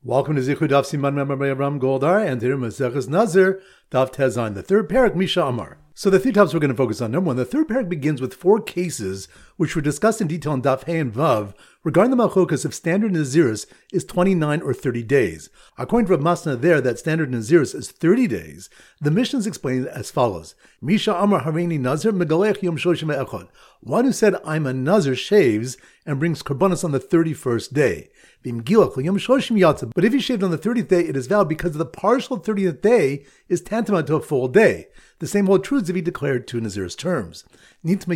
Welcome to Zichud Daf Siman Member by Avram Goldar, and today Maseches Nazir, Daf Tezon, the third parak, Misha Amar. So the three topics we're going to focus on. Number one, the third parak begins with four cases which were discussed in detail in Daf Hey and Vav regarding the Malchokas if standard Naziris is 29 or 30 days. According to Rav Masna there, that standard Naziris is 30 days. The Mishnah is explained as follows. Misha Amar Hareini Nazir Megalech Yom Shoshim Echad. One who said, I'm a Nazir, shaves and brings korbanos on the 31st day. But if he shaved on the 30th day, it is valid because the partial 30th day is tantamount to a full day. The same holds true if he declared two Nazir's terms. If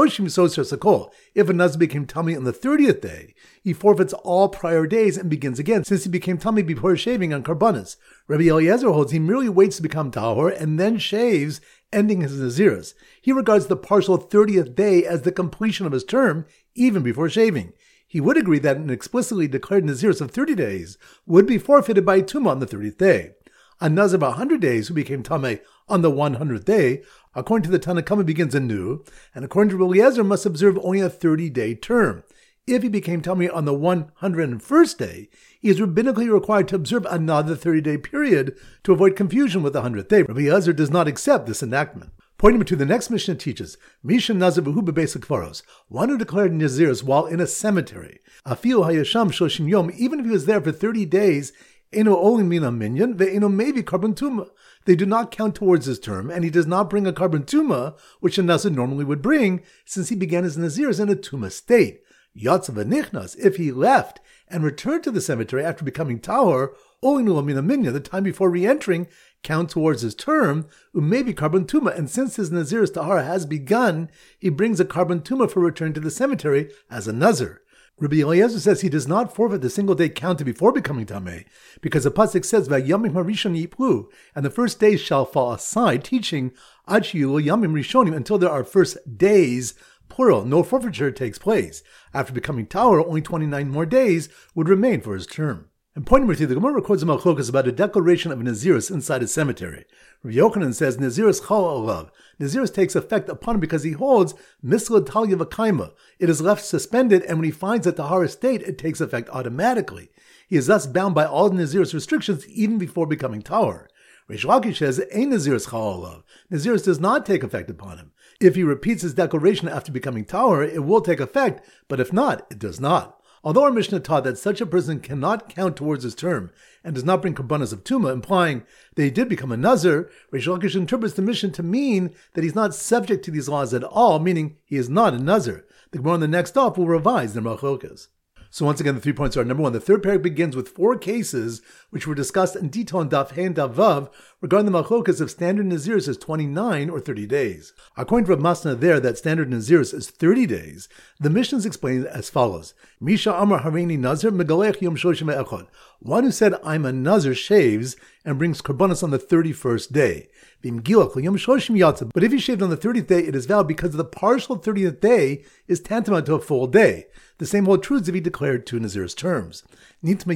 a Nazir became Tamei on the 30th day, he forfeits all prior days and begins again, since he became Tamei before shaving on korbanos. Rabbi Eliezer holds he merely waits to become Tahor and then shaves, ending his Naziris. He regards the partial 30th day as the completion of his term, even before shaving. He would agree that an explicitly declared Naziris of 30 days would be forfeited by Tumah on the 30th day. A Nazir of 100 days who became Tamei on the 100th day, according to the Tanna Kamma, begins anew, and according to Rabbi Eliezer, must observe only a 30-day term. If he became Tamei on the 101st day, he is rabbinically required to observe another 30-day period to avoid confusion with the 100th day. Rabbi Eliezer does not accept this enactment. Point number two, the next Mishnah teaches, Misha Nazir v'hu b'beis hakvaros, one who declared Naziris while in a cemetery. Afilu hayasham shoshim yom, even if he was there for 30 days, eno olim mina minyan, ve'eno maybe carbon tuma. They do not count towards his term, and he does not bring a carbon tuma, which a Nazir normally would bring, since he began his Naziris in a tuma state. Yatzav v'nichnas, if he left and returned to the cemetery after becoming tahor, olinu mina minyan, the time before re-entering, count towards his term, maybe carbon tuma, and since his Naziris tahara has begun, he brings a carbon tuma for return to the cemetery as a Nazir. Rabbi Eliezer says he does not forfeit the single day counted before becoming Tamei, because the pasuk says, "Vayamim harishon yiplu," and the first days shall fall aside, teaching ad sheyilu yamim rishonim, until there are first days, plural. No forfeiture takes place. After becoming tahor, only 29 more days would remain for his term. And point number two, the Gemara records a Malchokas about a declaration of Naziris inside a cemetery. Rav Yochanan says Naziris chal alav. Naziris takes effect upon him because he holds misla talya v'kaima. It is left suspended, and when he finds that tahara state, it takes effect automatically. He is thus bound by all Naziris restrictions even before becoming tahor. Reish Lakish says ein Naziris chal alav. Naziris does not take effect upon him. If he repeats his declaration after becoming tahor, it will take effect, but if not, it does not. Although our Mishnah taught that such a person cannot count towards his term and does not bring korbanos of Tumah, implying that he did become a Nazir, Reish Lakish interprets the Mishnah to mean that he's not subject to these laws at all, meaning he is not a Nazir. The Gemara on the next off will revise the Malchokas. So once again, the 3 points are, number one, the third parak begins with four cases which were discussed in detail in Daf Hey and Daf Vav regarding the Malchokas if standard Naziris is 29 or 30 days. According to Rav Masna there, that standard Naziris is 30 days. The Mishnah is explained as follows. Misha Amar Hareini Nazir Megalech Yom Shoshim Echad. One who said, I'm a Nazir, shaves and brings korbanos on the 31st day. But if he shaved on the 30th day, it is valid because the partial 30th day is tantamount to a full day. The same holds true if he declared two Nazir's terms. If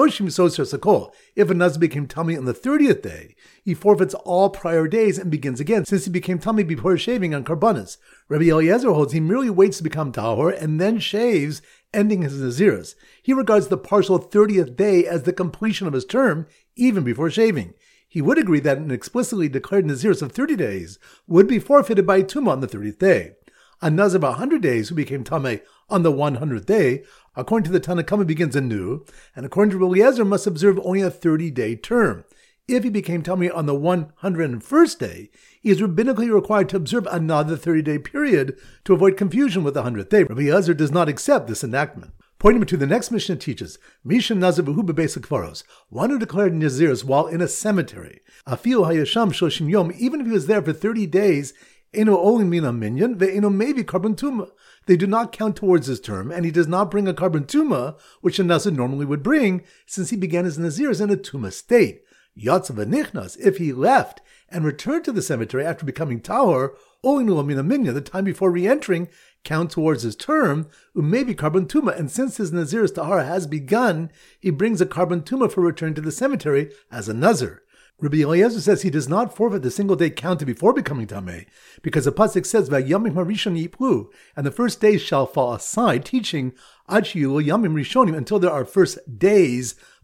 a Nazir became Tamei on the 30th day, he forfeits all prior days and begins again, since he became Tamei before shaving on korbanos. Rabbi Eliezer holds he merely waits to become tahor and then shaves, ending his Naziris. He regards the partial 30th day as the completion of his term, even before shaving. He would agree that an explicitly declared Naziris of 30 days would be forfeited by Tumah on the 30th day. A Nazir of 100 days who became Tamei on the 100th day, according to the Tanna Kamma, begins anew, and according to Rabbi Eliezer, must observe only a 30-day term. If he became Tamei on the 101st day, he is rabbinically required to observe another 30-day period to avoid confusion with the 100th day. Rabbi Eliezer does not accept this enactment. Point number two, the next Mishnah teaches, Misha Nazir v'hu b'beis hakvaros, one who declared Naziris while in a cemetery. Afilu hayasham shoshim yom, even if he was there for 30 days, eno olim mina minyan, ve'eno maybe carbon tuma. They do not count towards his term, and he does not bring a carbon tuma, which a Nazir normally would bring, since he began his Naziris in a tuma state. Yatzav v'nichnas, if he left and returned to the cemetery after becoming tahor, olinu mina minyan, the time before re-entering, count towards his term, maybe carbon tuma, and since his Naziris tahara has begun, he brings a carbon tuma for return to the cemetery as a Nazir. Rabbi Eliezer says he does not forfeit the single day counted before becoming Tamei, because the pasuk says, "Vayamim harishon yiplu," and the first days shall fall aside, teaching ad sheyilu yamim rishonim, until there are first days,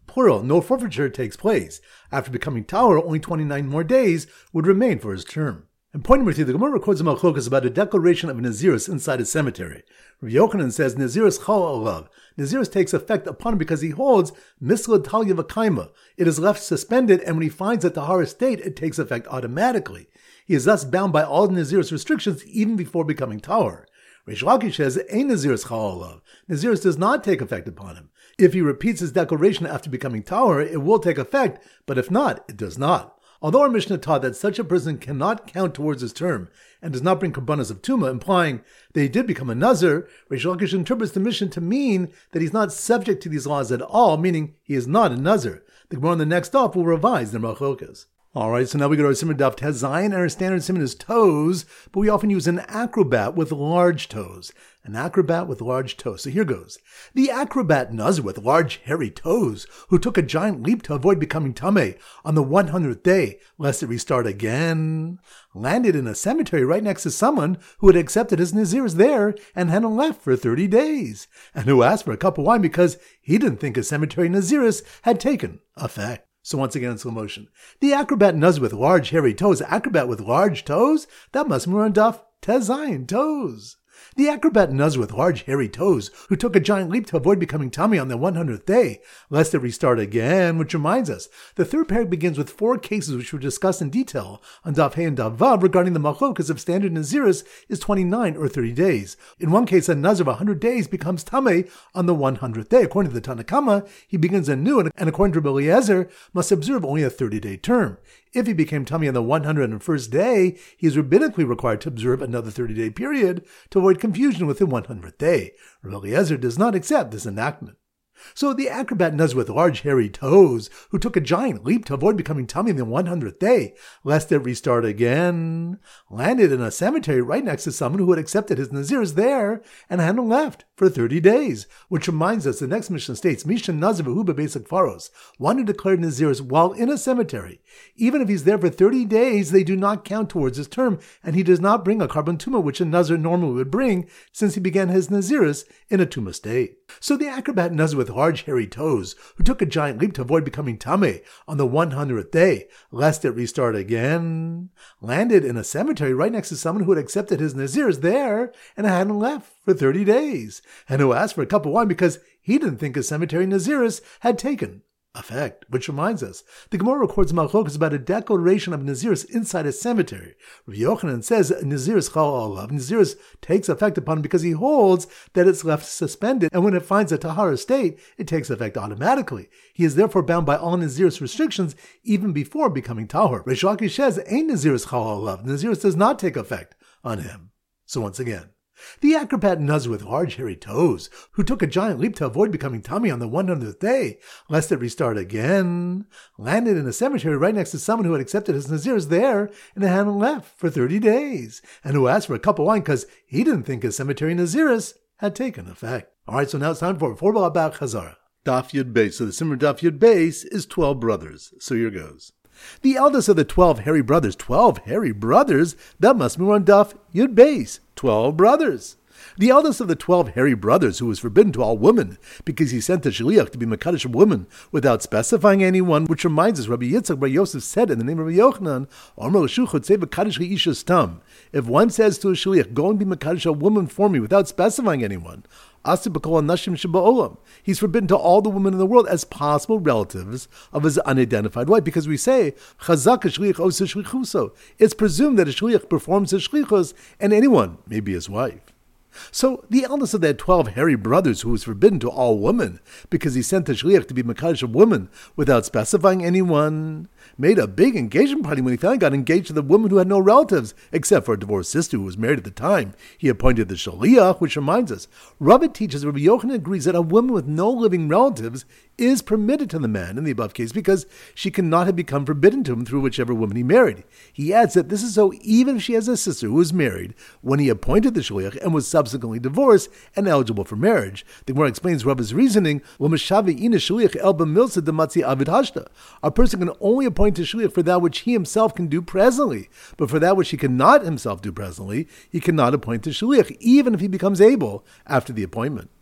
Plural, no forfeiture takes place. After becoming Tahor, only 29 more days would remain for his term. And point number 3, the Gemara records a Machlokas about a declaration of a Nazirus inside a cemetery. Rav Yochanan says, Nazirus chal alav. Nazirus takes effect upon him because he holds Misla Talya V'kaima. It is left suspended, and when he finds a Tahara state, it takes effect automatically. He is thus bound by all Nazirus restrictions even before becoming Tahor. Reish Lakish says, Ein Nazirus chal alav. Nazirus does not take effect upon him. If he repeats his declaration after becoming Tahor, it will take effect, but if not, it does not. Although our Mishnah taught that such a person cannot count towards his term and does not bring korbanos of Tumah, implying that he did become a Nazir, Reish Lakish interprets the Mishnah to mean that he's not subject to these laws at all, meaning he is not a Nazir. The Gemara on the next daf will revise the Machlokas. Alright, so now we go to our Simon Daf Tez Zayin, and our standard Simon is toes, but we often use an acrobat with large toes. An acrobat with large toes. So here goes. The acrobat Nazir with large hairy toes, who took a giant leap to avoid becoming Tameh on the 100th day, lest it restart again, landed in a cemetery right next to someone who had accepted his Nazirus there and hadn't left for 30 days, and who asked for a cup of wine because he didn't think his cemetery Nazirus had taken effect. So once again in slow motion. The acrobat Nazir with large hairy toes. Acrobat with large toes? That must be on Daf Tez Zayin, toes. The acrobat Nazir with large hairy toes, who took a giant leap to avoid becoming Tameh on the 100th day, lest it restart again, which reminds us, the third parak begins with 4 cases which were discussed in detail on Daf Hey and Daf Vav regarding the machlokas of standard Nazirus is 29 or 30 days. In one case, a Nazir of 100 days becomes Tameh on the 100th day. According to the Tanna Kama, he begins anew, and according to Rabbi Eliezer, must observe only a 30-day term. If he became Tameh on the 101st day, he is rabbinically required to observe another 30-day period to avoid confusion with the 100th day. Rabbi Eliezer does not accept this enactment. So the acrobat Nazir with large hairy toes, who took a giant leap to avoid becoming Tameh on the 100th day, lest it restart again, landed in a cemetery right next to someone who had accepted his Nazirus there and hadn't left for 30 days. Which reminds us, the next Mishnah states, Misha Nazir v'hu b'beis Faros, one who declared Nazirus while in a cemetery. Even if he's there for 30 days, they do not count towards his term, and he does not bring a carbon tumah, which a Nazir normally would bring, since he began his Nazirus in a tumah state. So the acrobat Nazir with large hairy toes, who took a giant leap to avoid becoming Tameh on the 100th day, lest it restart again, landed in a cemetery right next to someone who had accepted his Nazirus there and hadn't left for 30 days, and who asked for a cup of wine because he didn't think his cemetery Nazirus had taken effect. Which reminds us, the Gemara records Machlokas about a declaration of Nazirus inside a cemetery. Rav Yochanan says Nazirus chal alav. Nazirus takes effect upon him because he holds that it's left suspended, and when it finds a Tahara state, it takes effect automatically. He is therefore bound by all Nazirus restrictions even before becoming Tahor. Reish Lakish says, Ain't Nazirus chal alav. Nazirus does not take effect on him. So once again, the acrobat Nazir with large hairy toes, who took a giant leap to avoid becoming Tameh on the 100th day, lest it restart again, landed in a cemetery right next to someone who had accepted his Nazirus there and hadn't left for 30 days, and who asked for a cup of wine because he didn't think his cemetery Nazirus had taken effect. Alright, so now it's time for Balabak Chazara. Daf Yud Beis. So the Simmer Daf Yud Beis is 12 brothers. So here goes. The eldest of the 12 hairy brothers, that must be on Daf Yud Beis, 12 brothers. The eldest of the 12 hairy brothers, who was forbidden to all women, because he sent a shliach to be mekadosh a woman without specifying anyone, which reminds us, Rabbi Yitzchak Bar Yosef said in the name of Rabbi Yochanan, if one says to a shliach, go and be mekadosh a woman for me without specifying anyone, he's forbidden to all the women in the world as possible relatives of his unidentified wife, because we say, it's presumed that a shliach performs his shlichus, and anyone may be his wife. So the eldest of that 12 hairy brothers, who was forbidden to all women because he sent the shliach to be mekadosh a woman without specifying anyone, made a big engagement party when he finally got engaged to the woman who had no relatives, except for a divorced sister who was married at the time. He appointed the shliach, which reminds us, Rabbi teaches, Rabbi Yochanan agrees that a woman with no living relatives is permitted to the man in the above case because she cannot have become forbidden to him through whichever woman he married. He adds that this is so even if she has a sister who was married when he appointed the shliach and was subsequently divorced and eligible for marriage. The Gemara explains Rabbi's reasoning, a person can only appoint a shliach for that which he himself can do presently, but for that which he cannot himself do presently, he cannot appoint a shliach, even if he becomes able after the appointment.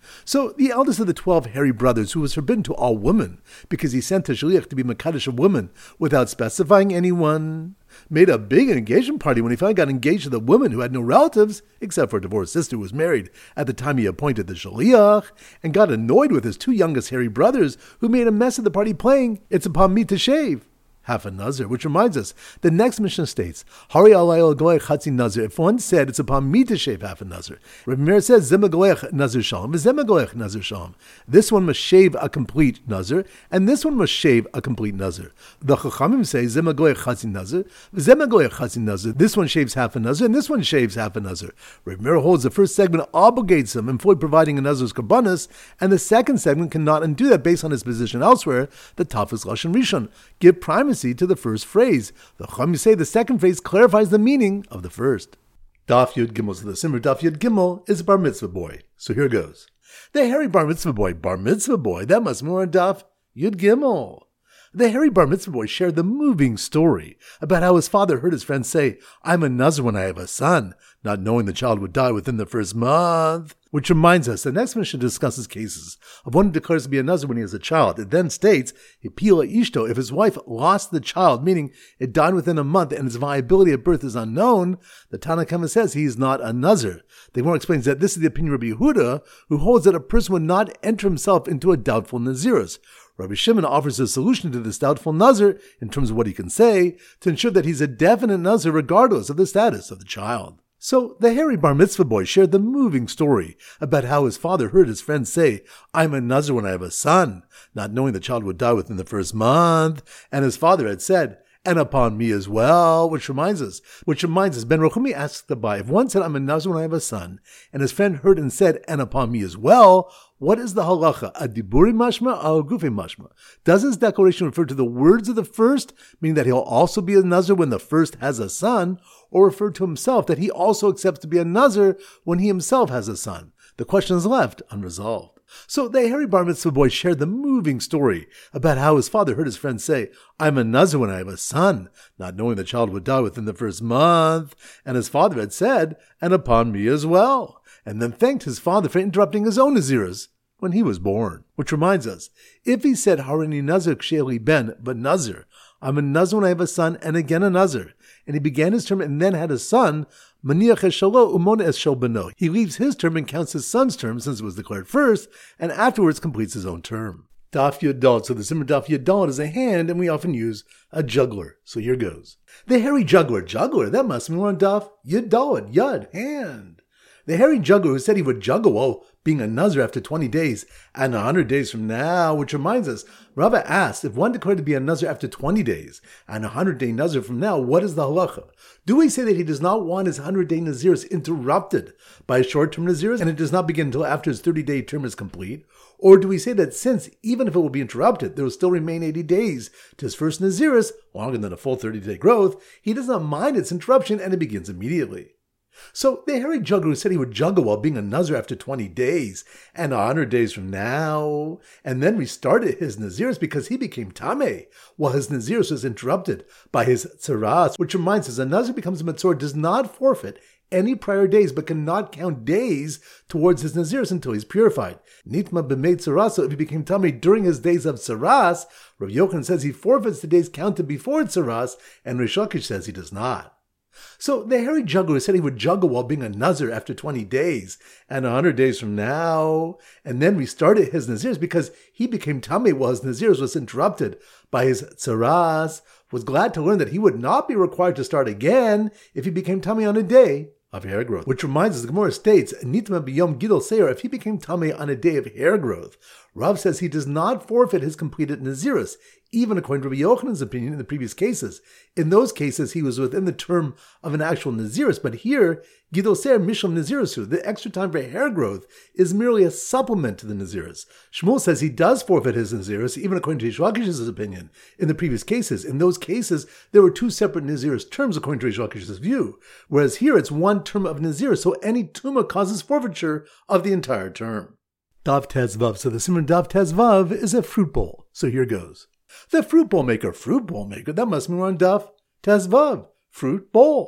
So the eldest of the 12 hairy brothers, who was forbidden to all women because he sent a shaliach to be mekadesh a woman without specifying anyone, made a big engagement party when he finally got engaged to the woman who had no relatives except for a divorced sister who was married at the time he appointed the shaliach, and got annoyed with his 2 youngest hairy brothers who made a mess of the party playing "It's Upon Me to Shave" half a nazir, which reminds us, the next Mishnah states, Hari alayel goyach chatzi nazir. If one said it's upon me to shave half a nazir, Rabbi Meir says, Zema goyach nazir shalom, Zema goyach nazir shalom. This one must shave a complete nazir, and this one must shave a complete nazir. The Chachamim say, Zema goyach chatzi nazir, Zema goyach chatzi nazir. This one shaves half a nazir, and this one shaves half a nazir. Rabbi Meir holds the first segment obligates him in fully providing a nazir's karbanos, and the second segment cannot undo that based on his position elsewhere, the Tafis Lashon Rishon. Give primacy to the first phrase. The Chachamim say the second phrase clarifies the meaning of the first. Daf Yud Gimel. So the Simmer Daf Yud Gimel is a bar mitzvah boy. So here goes. The hairy bar mitzvah boy, that must be more on Daf Yud Gimel. The hairy bar mitzvah boy shared the moving story about how his father heard his friends say, I'm a nazir when I have a son, not knowing the child would die within the first month. Which reminds us, the next Mishnah discusses cases of one who declares to be a nazir when he has a child. It then states, Hipila Ishto, if his wife lost the child, meaning it died within a month and its viability at birth is unknown, the Tanna Kama says he is not a nazir. The Gemara explains that this is the opinion of Rabbi Yehuda, who holds that a person would not enter himself into a doubtful nazirus. Rabbi Shimon offers a solution to this doubtful nazir in terms of what he can say to ensure that he's a definite nazir regardless of the status of the child. So the hairy bar mitzvah boy shared the moving story about how his father heard his friends say, I'm a nazir when I have a son, not knowing the child would die within the first month, and his father had said, and upon me as well, which reminds us, Ben Rochumi asks the Bai, if one said, I'm a nazir when I have a son, and his friend heard and said, and upon me as well, what is the halacha? A diburi mashma or a gufi mashma? Does his declaration refer to the words of the first, meaning that he'll also be a nazir when the first has a son, or refer to himself that he also accepts to be a nazir when he himself has a son? The question is left unresolved. So the hairy bar mitzvah boy shared the moving story about how his father heard his friend say, I'm a nazir when I have a son, not knowing the child would die within the first month, and his father had said, and upon me as well, and then thanked his father for interrupting his own naziras when he was born. Which reminds us, if he said, Harini nazir k'sheli ben, but nazir, I'm a nazir when I have a son, and again a nazir, and he began his term and then had a son, maniach es shalo umona es shel beno. He leaves his term and counts his son's term since it was declared first, and afterwards completes his own term. Daf Yud Daled. So the Simmer Daf Yud Daled is a hand, and we often use a juggler. So here goes. The hairy juggler, that must mean we're on Daf Yud Daled, Yud, hand. The hairy juggler who said he would juggle while being a nazir after 20 days and 100 days from now, which reminds us, Rava asked, if one declared to be a nazir after 20 days and 100-day nazir from now, what is the halacha? Do we say that he does not want his 100-day naziris interrupted by a short-term naziris and it does not begin until after his 30-day term is complete? Or do we say that since, even if it will be interrupted, there will still remain 80 days to his first naziris, longer than a full 30-day growth, he does not mind its interruption and it begins immediately? So the hairy juggler who said he would juggle while being a nazir after 20 days and 100 days from now, and then restarted his naziris because he became tameh while his naziris was interrupted by his tzaras, which reminds us a nazir becomes a matzor does not forfeit any prior days but cannot count days towards his naziris until he's purified. Nitma b'mei tzaras, so if he became tameh during his days of tzaras, Rav Yochanan says he forfeits the days counted before tzaras, and Rish Lakish says he does not. So the hairy juggler said he would juggle while being a nazir after 20 days and 100 days from now, and then restarted his naziris because he became tameh while his naziris was interrupted by his tzaras, was glad to learn that he would not be required to start again if he became tameh on a day of hair growth. Which reminds us, the Gemara states, Nitma b'yom gidol seir, if he became tameh on a day of hair growth, Rav says he does not forfeit his completed naziris, even according to Rabbi Yochanan's opinion in the previous cases. In those cases, he was within the term of an actual naziris, but here, gidol seir mishlam nazirisu, the extra time for hair growth, is merely a supplement to the naziris. Shmuel says he does forfeit his naziris, even according to Rish Lakish's opinion. In the previous cases, in those cases, there were two separate naziris terms according to Rish Lakish's view, whereas here it's one term of naziris, so any tuma causes forfeiture of the entire term. Dav Tezvav. So the Simon Dav Tezvav is a fruit bowl. So here goes. The fruit bowl maker, that must mean we're on Dav Tezvav, fruit bowl.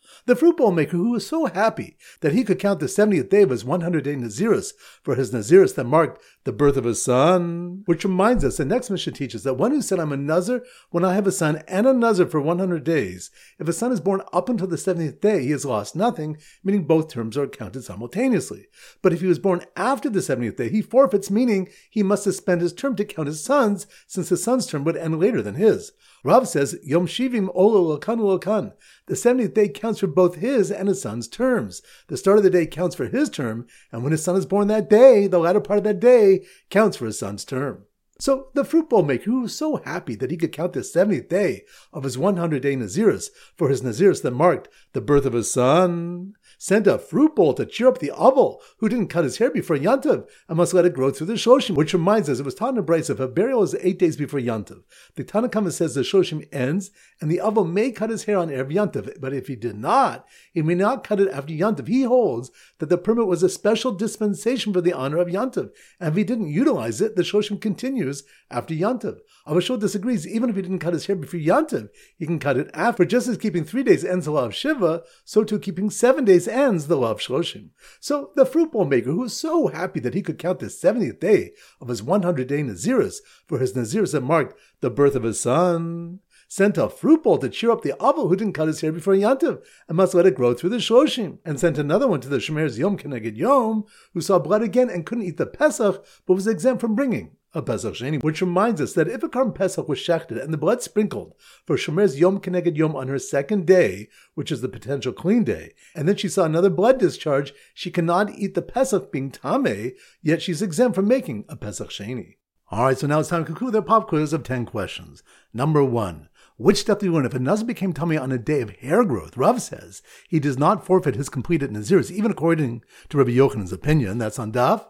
The fruit bowl maker who was so happy that he could count the 70th day of his 100-day Nazirus for his Nazirus that marked the birth of his son. Which reminds us, the next Mishnah teaches that one who said, I'm a Nazir when I have a son and a Nazir for 100 days, if a son is born up until the 70th day, he has lost nothing, meaning both terms are counted simultaneously. But if he was born after the 70th day, he forfeits, meaning he must suspend his term to count his son's, since his son's term would end later than his. Rav says, Yom Shivim Olo Lakan Lakan. The 70th day counts for both his and his son's terms. The start of the day counts for his term, and when his son is born that day, the latter part of that day counts for his son's term. So the fruit bowl maker, who was so happy that he could count the 70th day of his 100-day Nazirus for his Nazirus that marked the birth of his son, sent a fruit bowl to cheer up the Aval, who didn't cut his hair before Yantav and must let it grow through the Shoshim, which reminds us, it was taught in Brisa, if a burial is 8 days before Yantav, the Tanna Kama says the Shoshim ends, and the Aval may cut his hair on Erev Yantav, but if he did not, he may not cut it after Yantav. He holds that the permit was a special dispensation for the honor of Yantav, and if he didn't utilize it, the Shoshim continues after Yantav. Avashol disagrees. Even if he didn't cut his hair before Yantav, he can cut it after. Just as keeping 3 days ends the law of Shiva, so too keeping 7 days ends the law of Shloshim. So the fruit bowl maker, who was so happy that he could count the 70th day of his 100-day Nazirus for his Nazirus that marked the birth of his son, sent a fruit bowl to cheer up the Aval who didn't cut his hair before Yantav and must let it grow through the Shloshim, and sent another one to the Shomer's Yom Keneged Yom, who saw blood again and couldn't eat the Pesach, but was exempt from bringing a Pesach Sheni, which reminds us that if a Karban Pesach was shechted and the blood sprinkled for Shomer's Yom Keneged Yom on her second day, which is the potential clean day, and then she saw another blood discharge, she cannot eat the Pesach being Tameh, yet she's exempt from making a Pesach Sheni. Alright, so now it's time to conclude their pop quiz of 10 questions. Number 1. Which step do you learn? If a Nazir became Tameh on a day of hair growth, Rav says he does not forfeit his completed Nazirus, even according to Rabbi Yochanan's opinion. That's on Daf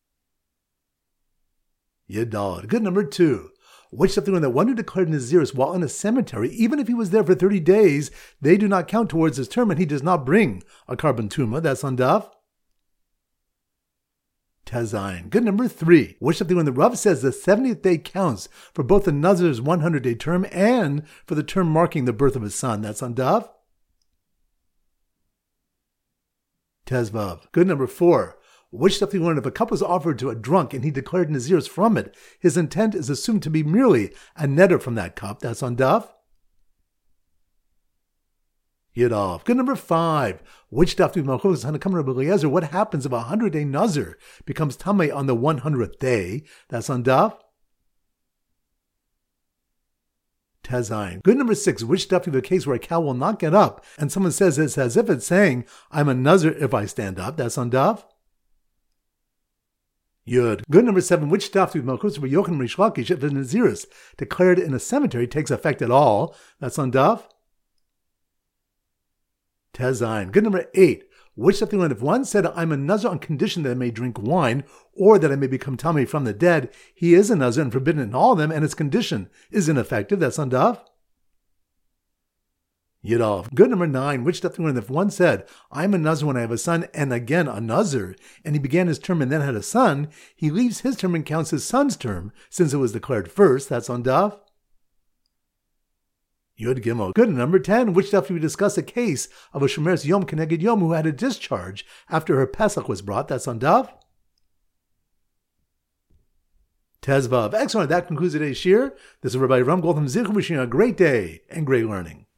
Yedalad. Good. Number 2. Which step do you learn? That one who declared Nazirus while in a cemetery, even if he was there for 30 days, they do not count towards his term, and he does not bring a Karban Tuma. That's on Daf Tezayin. Good. Number 3. Which step do you learn? The Rav says the 70th day counts for both the Nazir's 100-day term and for the term marking the birth of his son. That's on Daf Tezvav. Good. Number 4. Which step do you learn? If a cup was offered to a drunk and he declared Nazirus from it, his intent is assumed to be merely a neder from that cup. That's on Daf Yidov. Good. Number 5. Which daf do Malchus Hanakam Rabbi Eliezer? What happens if a 100-day Nazir becomes Tameh on the 100th day? That's on Daf Tezayin. Good. Number 6. Which daf do you have a case where a cow will not get up and someone says it's as if it's saying, I'm a Nazir if I stand up? That's on Daf Yud. Good. Number 7. Which daf do Malchus Rabbi Yochanan Rish Lakish if a Nazirus declared in a cemetery takes effect at all? That's on Daf Tezayin. Good. Number 8. Which step do you learn? If one said, I'm a Nazir on condition that I may drink wine, or that I may become Tameh from the dead, he is a Nazir and forbidden in all of them, and his condition is ineffective. That's on Daf Yidov. Good. Number 9. Which step do you learn? If one said, I'm a Nazir when I have a son, and again a Nazir, and he began his term and then had a son, he leaves his term and counts his son's term, since it was declared first. That's on Daf Yud Gimel. Good. Number 10. Which stuff do we discuss a case of a Shomer's Yom Keneged Yom who had a discharge after her Pesach was brought? That's on Daf Tezvav. Excellent. That concludes today's shir. This is Rabbi Ram Goldham Zichu wishing you a great day and great learning.